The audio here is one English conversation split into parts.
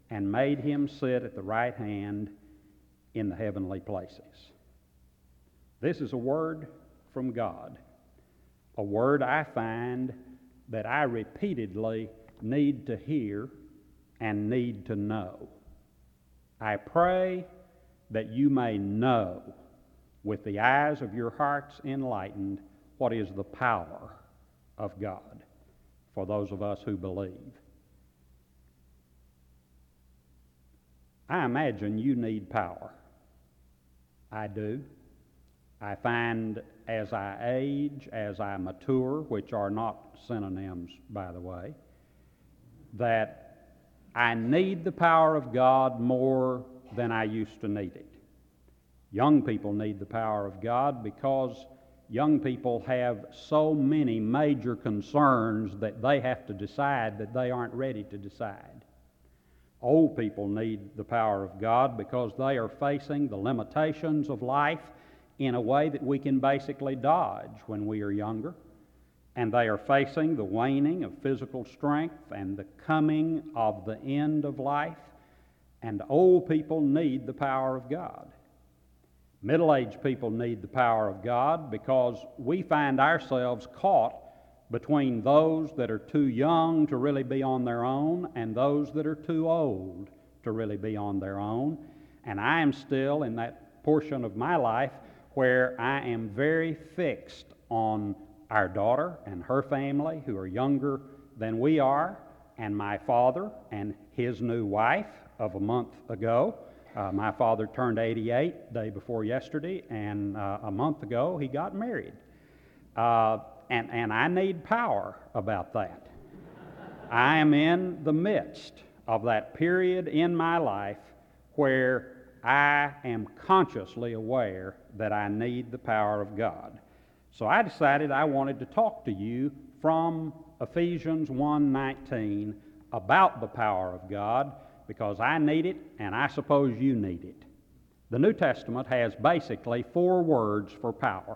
and made him sit at the right hand in the heavenly places. This is a word from God, a word I find that I repeatedly need to hear and need to know. I pray that you may know, with the eyes of your hearts enlightened, what is the power of God for those of us who believe. I imagine you need power. I do. I find as I age, as I mature, which are not synonyms, by the way, that I need the power of God more than I used to need it. Young people need the power of God because young people have so many major concerns that they have to decide that they aren't ready to decide. Old people need the power of God because they are facing the limitations of life in a way that we can basically dodge when we are younger. And they are facing the waning of physical strength and the coming of the end of life. And old people need the power of God. Middle-aged people need the power of God because we find ourselves caught between those that are too young to really be on their own and those that are too old to really be on their own. And I am still in that portion of my life where I am very fixed on our daughter and her family, who are younger than we are, and my father and his new wife of a month ago. My father turned 88 day before yesterday, and a month ago he got married. And I need power about that. I am in the midst of that period in my life where I am consciously aware that I need the power of God. So I decided I wanted to talk to you from Ephesians 1:19 about the power of God, because I need it and I suppose you need it. The New Testament has basically 4 words for power.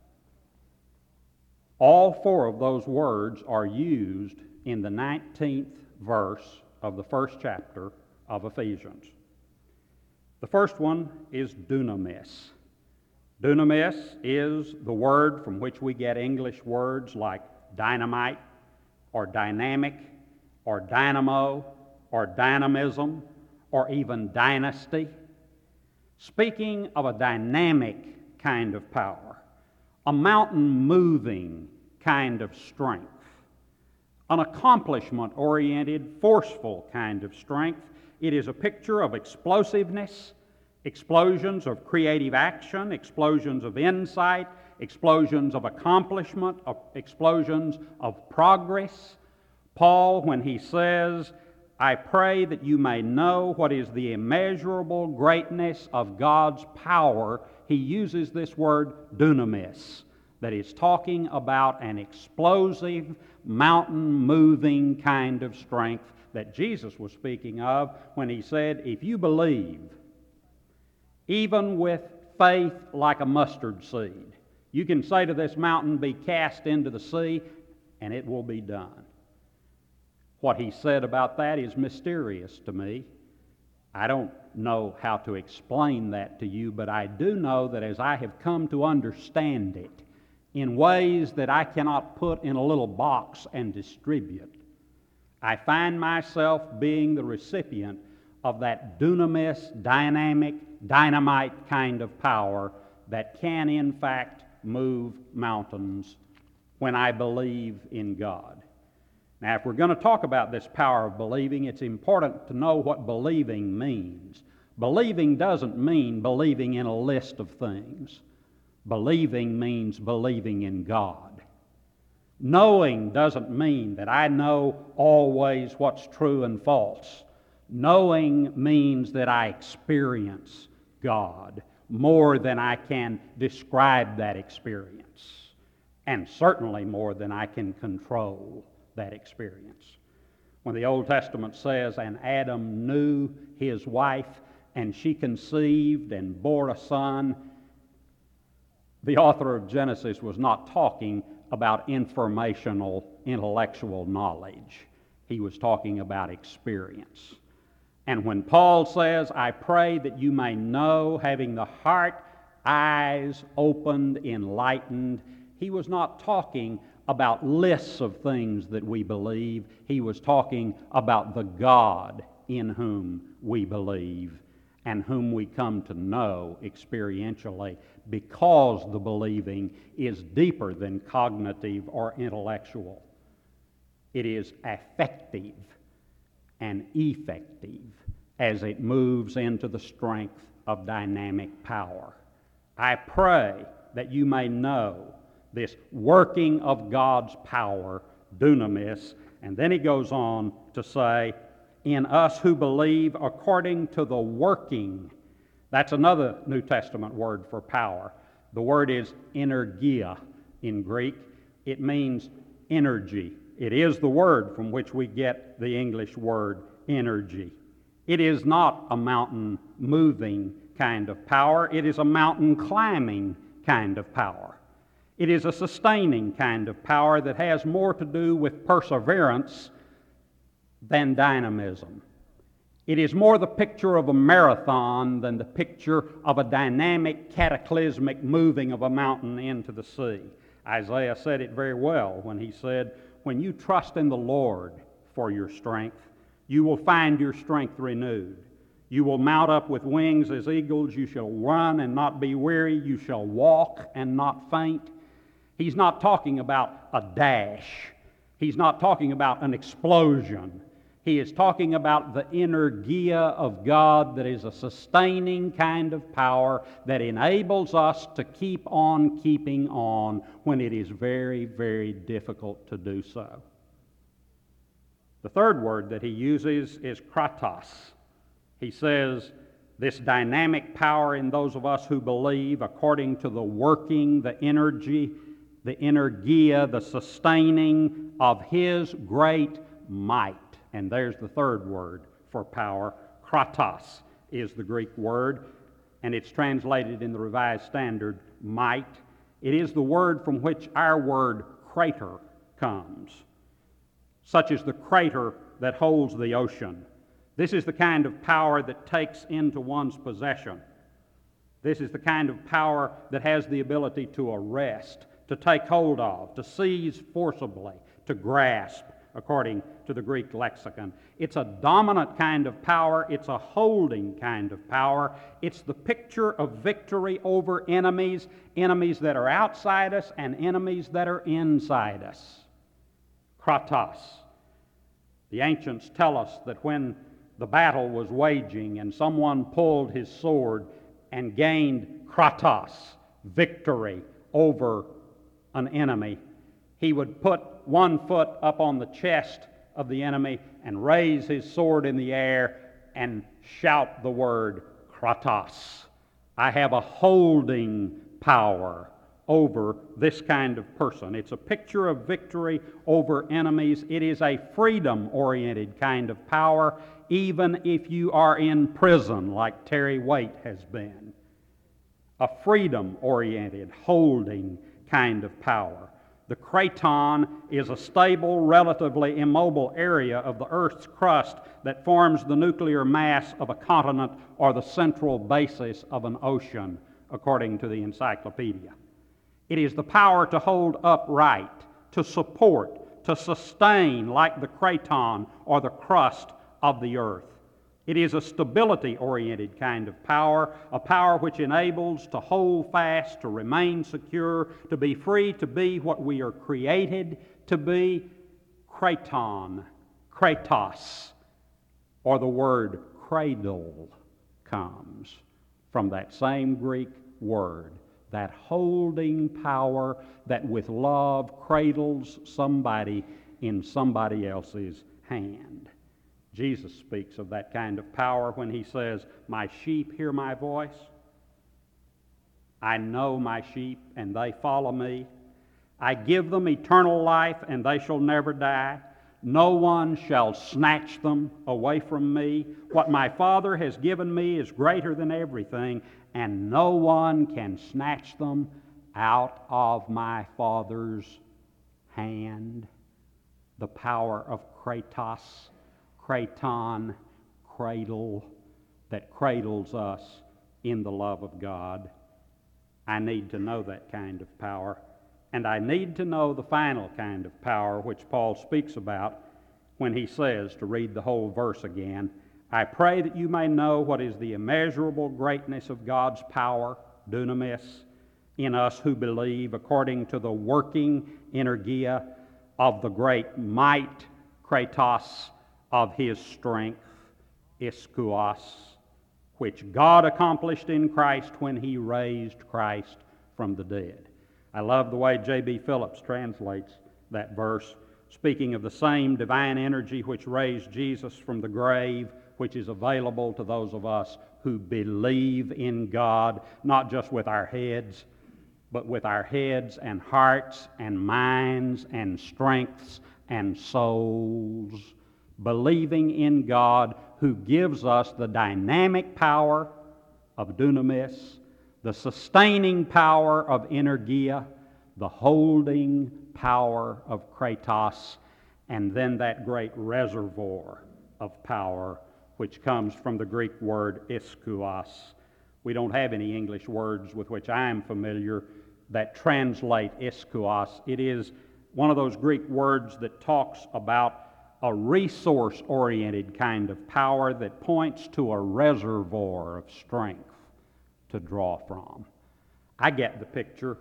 All 4 of those words are used in the 19th verse of the first chapter of Ephesians. The first one is dunamis. Dunamis is the word from which we get English words like dynamite, or dynamic, or dynamo, or dynamism, or even dynasty. Speaking of a dynamic kind of power, a mountain-moving kind of strength, an accomplishment-oriented, forceful kind of strength. It is a picture of explosiveness, explosions of creative action, explosions of insight, explosions of accomplishment, explosions of progress. Paul, when he says, I pray that you may know what is the immeasurable greatness of God's power, he uses this word dunamis, that is talking about an explosive, mountain-moving kind of strength that Jesus was speaking of when he said, if you believe, even with faith like a mustard seed, you can say to this mountain, be cast into the sea, and it will be done. What he said about that is mysterious to me. I don't know how to explain that to you, but I do know that as I have come to understand it in ways that I cannot put in a little box and distribute, I find myself being the recipient of that dunamis, dynamic, dynamite kind of power that can in fact move mountains when I believe in God. Now, if we're going to talk about this power of believing, it's important to know what believing means. Believing doesn't mean believing in a list of things. Believing means believing in God. Knowing doesn't mean that I know always what's true and false. Knowing means that I experience God more than I can describe that experience, and certainly more than I can control that experience. When the Old Testament says, and Adam knew his wife, and she conceived and bore a son, the author of Genesis was not talking about informational, intellectual knowledge. He was talking about experience. And when Paul says, I pray that you may know, having the heart, eyes opened, enlightened, he was not talking about lists of things that we believe. He was talking about the God in whom we believe and whom we come to know experientially, because the believing is deeper than cognitive or intellectual. It is affective and effective as it moves into the strength of dynamic power. I pray that you may know this working of God's power, dunamis, and then he goes on to say, in us who believe according to the working. That's another New Testament word for power. The word is energia in Greek. It means energy. It is the word from which we get the English word energy. It is not a mountain moving kind of power. It is a mountain climbing kind of power. It is a sustaining kind of power that has more to do with perseverance than dynamism. It is more the picture of a marathon than the picture of a dynamic, cataclysmic moving of a mountain into the sea. Isaiah said it very well when he said, when you trust in the Lord for your strength, you will find your strength renewed. You will mount up with wings as eagles. You shall run and not be weary. You shall walk and not faint. He's not talking about a dash. He's not talking about an explosion. He is talking about the energia of God that is a sustaining kind of power that enables us to keep on keeping on when it is very, very difficult to do so. The third word that he uses is kratos. He says, this dynamic power in those of us who believe according to the working, the energy, the energia, the sustaining of his great might. And there's the third word for power. Kratos is the Greek word, and it's translated in the Revised Standard, might. It is the word from which our word crater comes, such as the crater that holds the ocean. This is the kind of power that takes into one's possession. This is the kind of power that has the ability to arrest, to take hold of, to seize forcibly, to grasp, according to the Greek lexicon. It's a dominant kind of power. It's a holding kind of power. It's the picture of victory over enemies, enemies that are outside us and enemies that are inside us. Kratos. The ancients tell us that when the battle was waging and someone pulled his sword and gained kratos, victory over an enemy, he would put one foot up on the chest of the enemy and raise his sword in the air and shout the word kratos. I have a holding power over this kind of person. It's a picture of victory over enemies. It is a freedom-oriented kind of power, even if you are in prison like Terry Waite has been. A freedom-oriented, holding kind of power. The craton is a stable, relatively immobile area of the Earth's crust that forms the nuclear mass of a continent or the central basis of an ocean, according to the encyclopedia. It is the power to hold upright, to support, to sustain like the craton or the crust of the earth. It is a stability-oriented kind of power, a power which enables to hold fast, to remain secure, to be free to be what we are created to be. Kraton, kratos, or the word cradle comes from that same Greek word, that holding power that with love cradles somebody in somebody else's hand. Jesus speaks of that kind of power when he says, my sheep hear my voice. I know my sheep, and they follow me. I give them eternal life, and they shall never die. No one shall snatch them away from me. What my Father has given me is greater than everything, and no one can snatch them out of my Father's hand. The power of kratos, kraton, cradle that cradles us in the love of God. I need to know that kind of power. And I need to know the final kind of power which Paul speaks about when he says, to read the whole verse again, I pray that you may know what is the immeasurable greatness of God's power, dunamis, in us who believe, according to the working energia of the great might, kratos, of his strength, ischouos, which God accomplished in Christ when he raised Christ from the dead. I love the way J.B. Phillips translates that verse, speaking of the same divine energy which raised Jesus from the grave, which is available to those of us who believe in God, not just with our heads, but with our heads and hearts and minds and strengths and souls, believing in God who gives us the dynamic power of dunamis, the sustaining power of energia, the holding power of kratos, and then that great reservoir of power which comes from the Greek word ischouos. We don't have any English words with which I am familiar that translate ischouos. It is one of those Greek words that talks about a resource-oriented kind of power that points to a reservoir of strength to draw from. I get the picture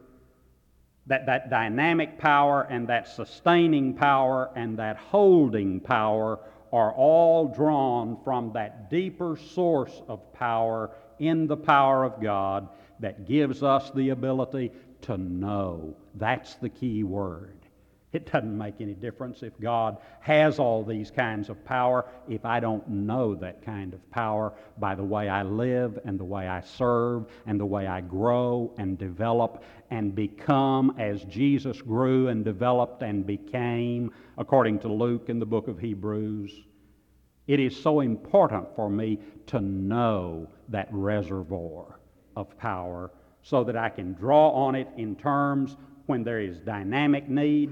that dynamic power and that sustaining power and that holding power are all drawn from that deeper source of power in the power of God that gives us the ability to know. That's the key word. It doesn't make any difference if God has all these kinds of power if I don't know that kind of power by the way I live and the way I serve and the way I grow and develop and become as Jesus grew and developed and became, according to Luke in the book of Hebrews. It is so important for me to know that reservoir of power so that I can draw on it in terms when there is dynamic need,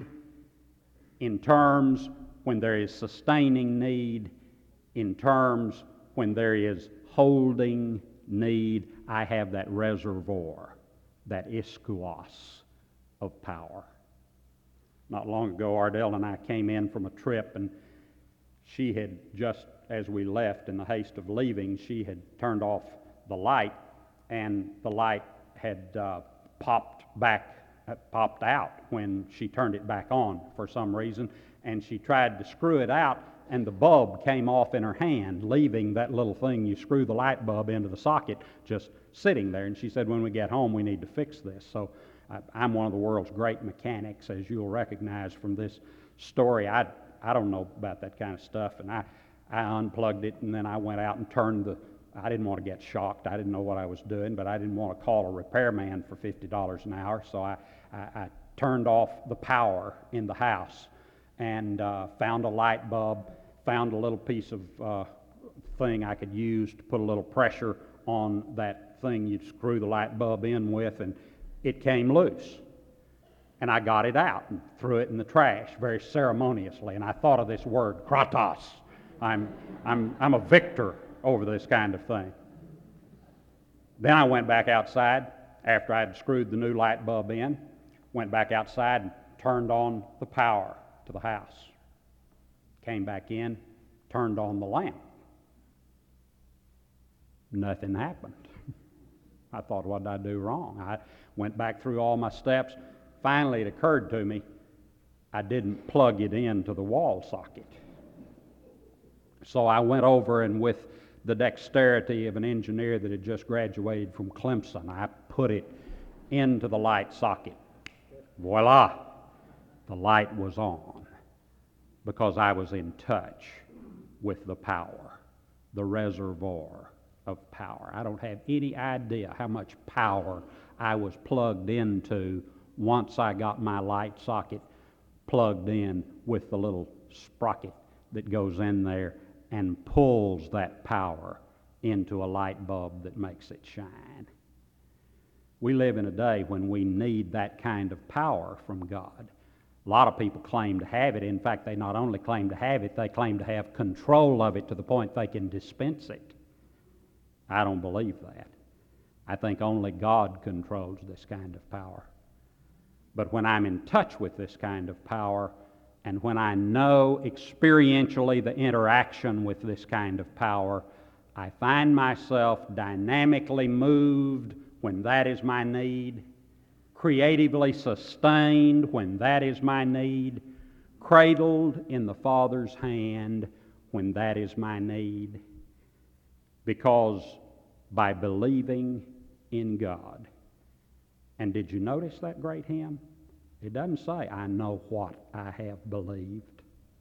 in terms when there is sustaining need, in terms when there is holding need. I have that reservoir, that ischouos of power. Not long ago, Ardell and I came in from a trip, and she had just, as we left in the haste of leaving, she had turned off the light, and the light had popped out when she turned it back on for some reason, and she tried to screw it out, and the bulb came off in her hand, leaving that little thing you screw the light bulb into the socket just sitting there. And she said, when we get home, we need to fix this. So I'm one of the world's great mechanics, as you'll recognize from this story. I don't know about that kind of stuff, and I unplugged it, and then I went out and I didn't want to get shocked. I didn't know what I was doing, but I didn't want to call a repairman for $50 an hour, so I turned off the power in the house and found a light bulb, found a little piece of thing I could use to put a little pressure on that thing you'd screw the light bulb in with, and it came loose. And I got it out and threw it in the trash very ceremoniously, and I thought of this word, kratos. I'm a victor over this kind of thing. Then I went back outside after I'd screwed the new light bulb in, went back outside and turned on the power to the house. Came back in, turned on the lamp. Nothing happened. I thought, what did I do wrong? I went back through all my steps. Finally, it occurred to me, I didn't plug it into the wall socket. So I went over, and with the dexterity of an engineer that had just graduated from Clemson, I put it into the light socket. Voila! The light was on because I was in touch with the power, the reservoir of power. I don't have any idea how much power I was plugged into once I got my light socket plugged in with the little sprocket that goes in there and pulls that power into a light bulb that makes it shine. We live in a day when we need that kind of power from God. A lot of people claim to have it. In fact, they not only claim to have it, they claim to have control of it to the point they can dispense it. I don't believe that. I think only God controls this kind of power. But when I'm in touch with this kind of power, and when I know experientially the interaction with this kind of power, I find myself dynamically moved when that is my need, creatively sustained when that is my need, cradled in the Father's hand when that is my need. Because by believing in God. And did you notice that great hymn? It doesn't say, I know what I have believed.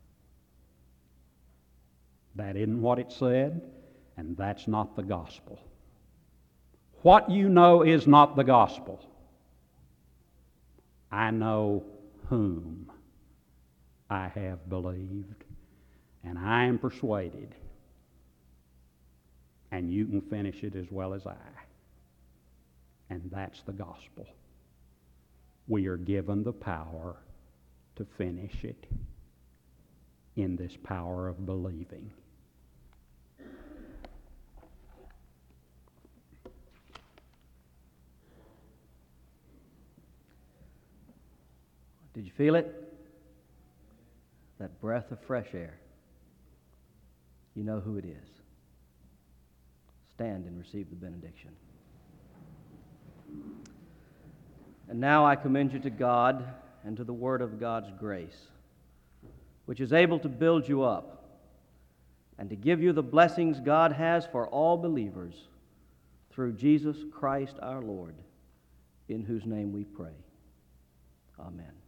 That isn't what it said, and that's not the gospel. What you know is not the gospel. I know whom I have believed, and I am persuaded, and you can finish it as well as I. And that's the gospel. We are given the power to finish it in this power of believing. Did you feel it? That breath of fresh air. You know who it is. Stand and receive the benediction. And now I commend you to God and to the word of God's grace, which is able to build you up and to give you the blessings God has for all believers through Jesus Christ our Lord, in whose name we pray. Amen.